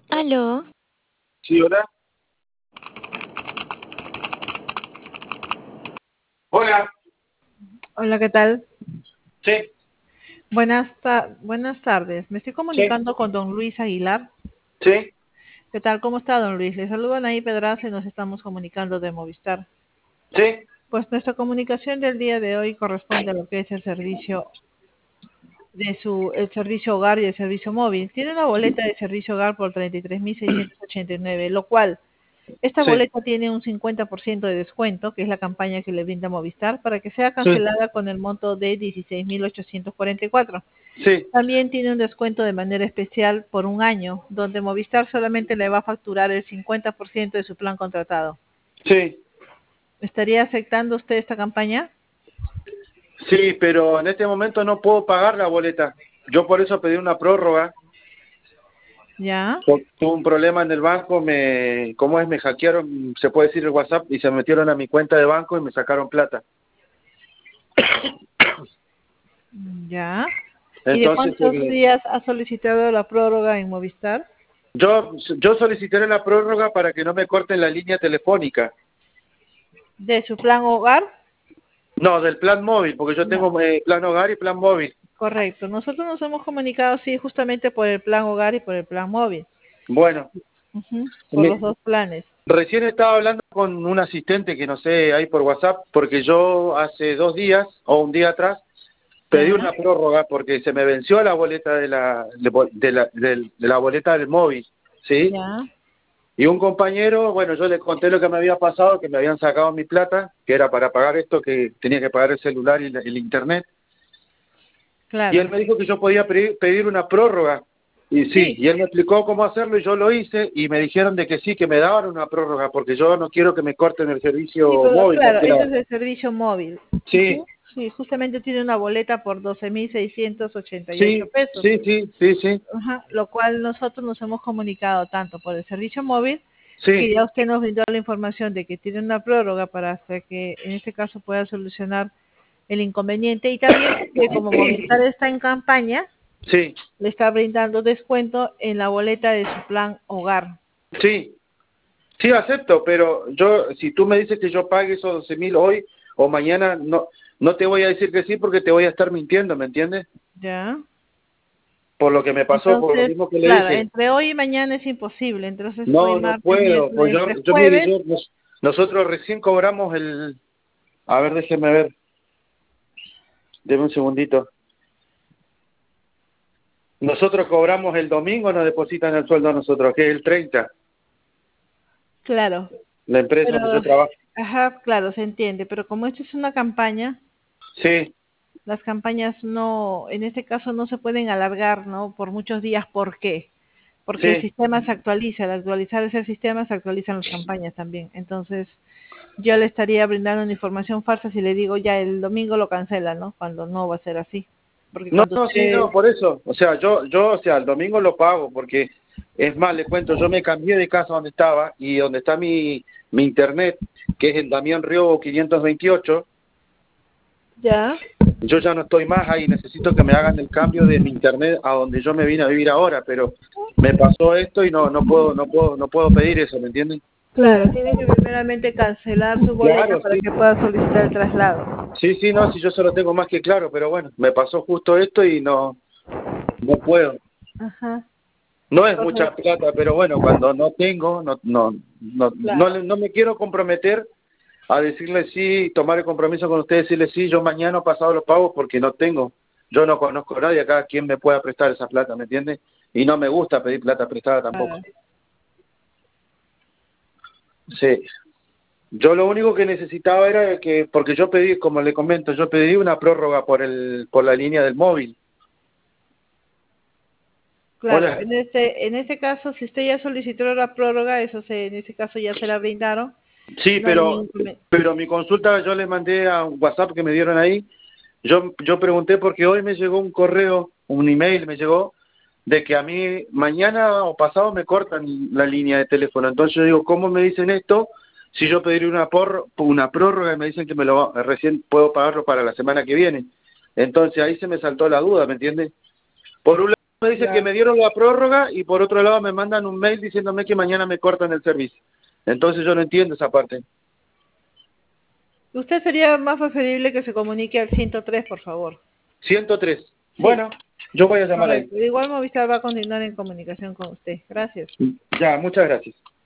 Aló, Sí, hola. Hola. Hola, ¿qué tal? Sí, Buenas tardes. Me estoy sí, comunicando con don Luis Aguilar. sí, ¿Qué tal? ¿Cómo está, don Luis? Le saludo Anaí Pedraza y nos estamos comunicando de Movistar. sí, Pues nuestra comunicación del día de hoy corresponde a lo que es el servicio hogar y el servicio móvil. Tiene una boleta de servicio hogar por 33.689, lo cual esta sí, boleta tiene un 50% de descuento, que es la campaña que le brinda Movistar, para que sea sí, cancelada con el monto de 16.844. sí, También tiene un descuento de manera especial por un año, donde Movistar solamente le va a facturar el 50% de su plan contratado. sí, ¿Estaría aceptando usted esta campaña? sí, pero en este momento no puedo pagar la boleta. Yo por eso pedí una prórroga. ¿Ya? Tuve un problema en el banco, ¿cómo es? Me hackearon, se puede decir el WhatsApp, y se metieron a mi cuenta de banco y me sacaron plata. ¿Ya? ¿Y de Entonces, cuántos días ha solicitado la prórroga en Movistar? yo solicité la prórroga para que no me corten la línea telefónica. ¿De su plan hogar? No, del plan móvil, porque yo No, tengo plan hogar y plan móvil. correcto. Nosotros nos hemos comunicado, sí, justamente por el plan hogar y por el plan móvil. Bueno, Ujú, por me- los dos planes. recién estaba hablando con un asistente que no sé, ahí por WhatsApp, porque yo hace 2 días o un día atrás pedí ¿Ya? una prórroga porque se me venció la boleta de la boleta del móvil, ¿sí? ¿Ya? Y un compañero, bueno, yo le conté lo que me había pasado, que me habían sacado mi plata, que era para pagar esto, que tenía que pagar el celular y el internet, y él Claro. me dijo que yo podía pedir una prórroga. Y sí, Sí, y él me explicó cómo hacerlo y yo lo hice y me dijeron de que sí, que me daban una prórroga porque yo no quiero que me corten el sí, servicio pero móvil, claro, porque ese era... es el servicio móvil. Sí, Ujú. Sí, justamente tiene una boleta por 12.688 sí, pesos. sí, sí, sí, sí, Ajá, lo cual nosotros nos hemos comunicado tanto por el servicio móvil, que sí, ya usted nos brindó la información de que tiene una prórroga para hacer que en este caso pueda solucionar el inconveniente, y también que como Movistar está en campaña, sí, le está brindando descuento en la boleta de su plan hogar. sí, sí, acepto, pero yo, si tú me dices que yo pague esos 12.000 hoy o mañana, no, no te voy a decir que sí porque te voy a estar mintiendo, ¿me entiendes? ¿Ya? Por lo que me pasó, por lo Entonces, mismo que le claro, dije. entre hoy y mañana es imposible. Entonces, hoy No, no martes, puedo, pues miércoles, mire, jueves. nosotros recién cobramos a ver, déjeme ver, deme un segundito. Nosotros cobramos el domingo, nos depositan el sueldo a nosotros, que es el 30, Claro, la empresa donde pero, yo trabajo. ajá, claro, se entiende. Pero como esto es una campaña, Sí, las campañas no, en este caso no se pueden alargar, ¿no? Por muchos días. ¿Por qué? Porque el sí. sistema se actualiza. Al actualizar ese sistema se actualizan las campañas también. Entonces, yo le estaría brindando una información falsa si le digo ya el domingo lo cancela, ¿no? Cuando no va a ser así. Porque No, cuando no, sí, usted... no, por eso. O sea, o sea, el domingo lo pago porque, es más, le cuento, yo me cambié de casa donde estaba y donde está mi internet, que es en Damián Río 528, ¿Ya? yo ya no estoy más ahí, necesito que me hagan el cambio de mi internet a donde yo me vine a vivir ahora, pero me pasó esto y no puedo pedir eso, ¿me entienden? Claro, tiene que primeramente cancelar su boleta Claro, para sí. que pueda solicitar el traslado. Sí, sí, no, sí, yo se lo tengo más que claro, pero bueno, me pasó justo esto y no puedo. Ajá, No es mucha correcto. plata, pero bueno, cuando no tengo, Claro, no me quiero comprometer a decirle sí, tomar el compromiso con usted, decirle sí, yo mañana o pasado lo pago porque no tengo. Yo no conozco a nadie acá quien me pueda prestar esa plata, ¿me entiende? Y no me gusta pedir plata prestada tampoco. claro. Sí. Yo lo único que necesitaba era que, porque yo pedí, como le comento, yo pedí una prórroga por la línea del móvil. Claro, Hola. en este caso, si usted ya solicitó la prórroga, en ese caso ya se la brindaron, Sí, no hay ningún inconveniente. pero mi consulta yo le mandé a un WhatsApp que me dieron ahí. Yo pregunté porque hoy me llegó un correo, un email me llegó, de que a mí mañana o pasado me cortan la línea de teléfono. Entonces yo digo, ¿cómo me dicen esto? Si yo pediré una prórroga y me dicen que recién puedo pagarlo para la semana que viene. Entonces ahí se me saltó la duda, ¿me entiendes? Por un me dice que me dieron la prórroga y por otro lado me mandan un mail diciéndome que mañana me cortan el servicio. Entonces yo no entiendo esa parte. Usted sería más preferible que se comunique al 103, por favor. 103. Sí. Bueno, yo voy a llamar ahí. De igual Movistar va a continuar en comunicación con usted. Gracias. Ya, muchas gracias.